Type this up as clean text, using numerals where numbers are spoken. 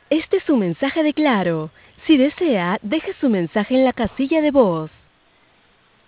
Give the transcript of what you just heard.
Este es su mensaje de Claro. Si desea, deje su mensaje en la casilla de voz.